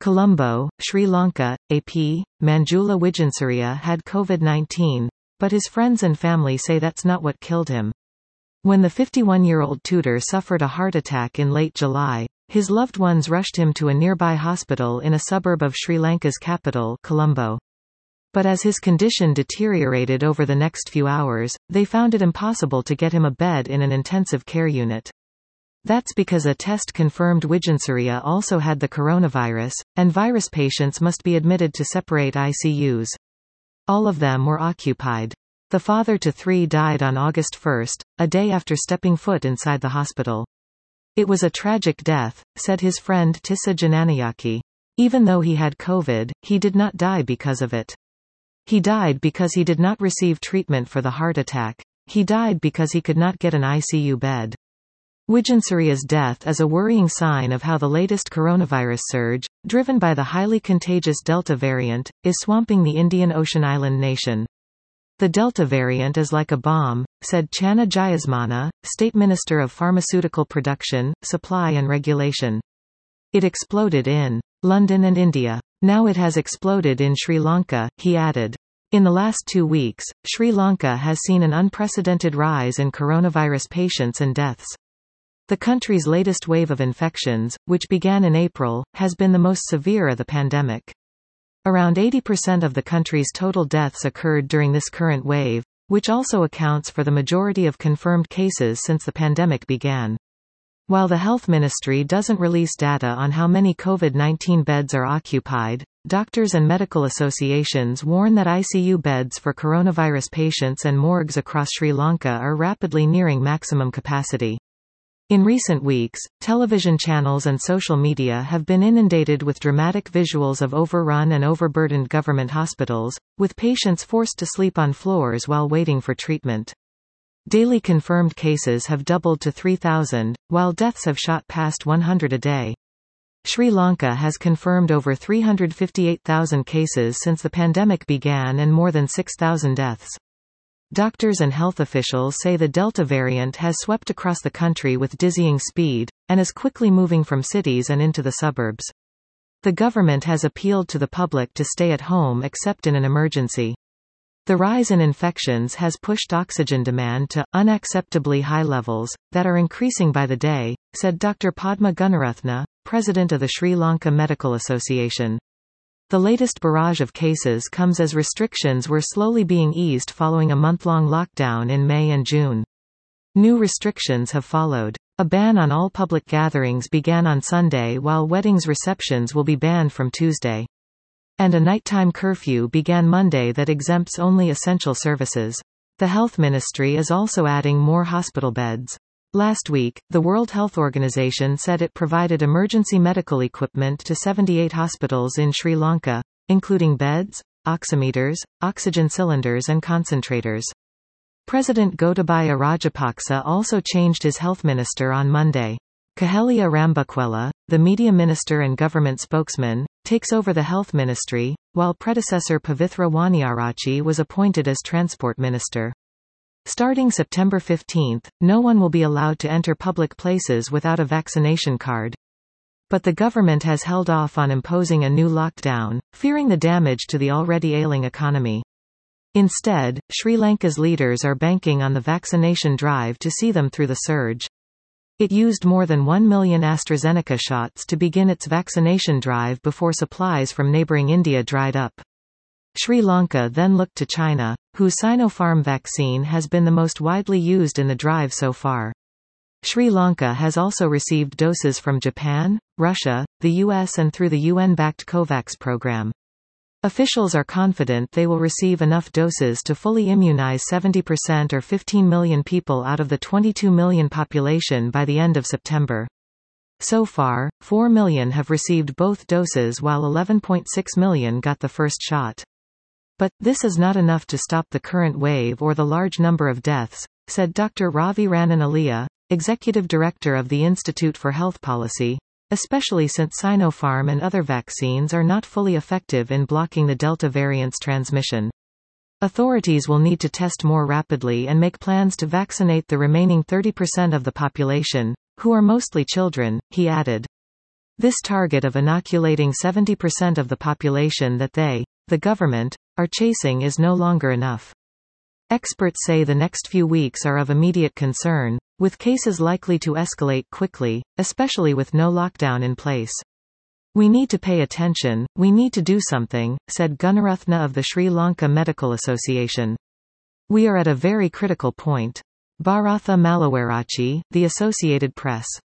Colombo, Sri Lanka, AP, Manjula Wijesuria had COVID-19, but his friends and family say that's not what killed him. When the 51-year-old tutor suffered a heart attack in late July, his loved ones rushed him to a nearby hospital in a suburb of Sri Lanka's capital, Colombo. But as his condition deteriorated over the next few hours, they found it impossible to get him a bed in an intensive care unit. That's because a test confirmed Wijesuria also had the coronavirus, and virus patients must be admitted to separate ICUs. All of them were occupied. The father to 3 died on August 1, a day after stepping foot inside the hospital. It was a tragic death, said his friend Tissa Jananayake. Even though he had COVID, he did not die because of it. He died because he did not receive treatment for the heart attack. He died because he could not get an ICU bed. Wijesuria's death is a worrying sign of how the latest coronavirus surge, driven by the highly contagious Delta variant, is swamping the Indian Ocean island nation. The Delta variant is like a bomb, said Channa Jayasmana, State Minister of Pharmaceutical Production, Supply and Regulation. It exploded in London and India. Now it has exploded in Sri Lanka, he added. In the last 2 weeks, Sri Lanka has seen an unprecedented rise in coronavirus patients and deaths. The country's latest wave of infections, which began in April, has been the most severe of the pandemic. Around 80% of the country's total deaths occurred during this current wave, which also accounts for the majority of confirmed cases since the pandemic began. While the Health Ministry doesn't release data on how many COVID-19 beds are occupied, doctors and medical associations warn that ICU beds for coronavirus patients and morgues across Sri Lanka are rapidly nearing maximum capacity. In recent weeks, television channels and social media have been inundated with dramatic visuals of overrun and overburdened government hospitals, with patients forced to sleep on floors while waiting for treatment. Daily confirmed cases have doubled to 3,000, while deaths have shot past 100 a day. Sri Lanka has confirmed over 358,000 cases since the pandemic began and more than 6,000 deaths. Doctors and health officials say the Delta variant has swept across the country with dizzying speed, and is quickly moving from cities and into the suburbs. The government has appealed to the public to stay at home except in an emergency. The rise in infections has pushed oxygen demand to unacceptably high levels, that are increasing by the day, said Dr. Padma Gunaratne, president of the Sri Lanka Medical Association. The latest barrage of cases comes as restrictions were slowly being eased following a month-long lockdown in May and June. New restrictions have followed. A ban on all public gatherings began on Sunday, while weddings receptions will be banned from Tuesday. And a nighttime curfew began Monday that exempts only essential services. The Health Ministry is also adding more hospital beds. Last week, the World Health Organization said it provided emergency medical equipment to 78 hospitals in Sri Lanka, including beds, oximeters, oxygen cylinders and concentrators. President Gotabaya Rajapaksa also changed his health minister on Monday. Kahelia Rambukwella, the media minister and government spokesman, takes over the health ministry, while predecessor Pavithra Waniarachi was appointed as transport minister. Starting September 15, no one will be allowed to enter public places without a vaccination card. But the government has held off on imposing a new lockdown, fearing the damage to the already ailing economy. Instead, Sri Lanka's leaders are banking on the vaccination drive to see them through the surge. It used more than 1 million AstraZeneca shots to begin its vaccination drive before supplies from neighboring India dried up. Sri Lanka then looked to China, whose Sinopharm vaccine has been the most widely used in the drive so far. Sri Lanka has also received doses from Japan, Russia, the US and through the UN-backed COVAX program. Officials are confident they will receive enough doses to fully immunize 70% or 15 million people out of the 22 million population by the end of September. So far, 4 million have received both doses while 11.6 million got the first shot. But, this is not enough to stop the current wave or the large number of deaths, said Dr. Ravi Rananalia, executive director of the Institute for Health Policy, especially since Sinopharm and other vaccines are not fully effective in blocking the Delta variant's transmission. Authorities will need to test more rapidly and make plans to vaccinate the remaining 30% of the population, who are mostly children, he added. This target of inoculating 70% of the population that they, the government, are chasing is no longer enough. Experts say the next few weeks are of immediate concern, with cases likely to escalate quickly, especially with no lockdown in place. We need to pay attention, we need to do something, said Gunaratna of the Sri Lanka Medical Association. We are at a very critical point. Bharatha Malawarachi, The Associated Press.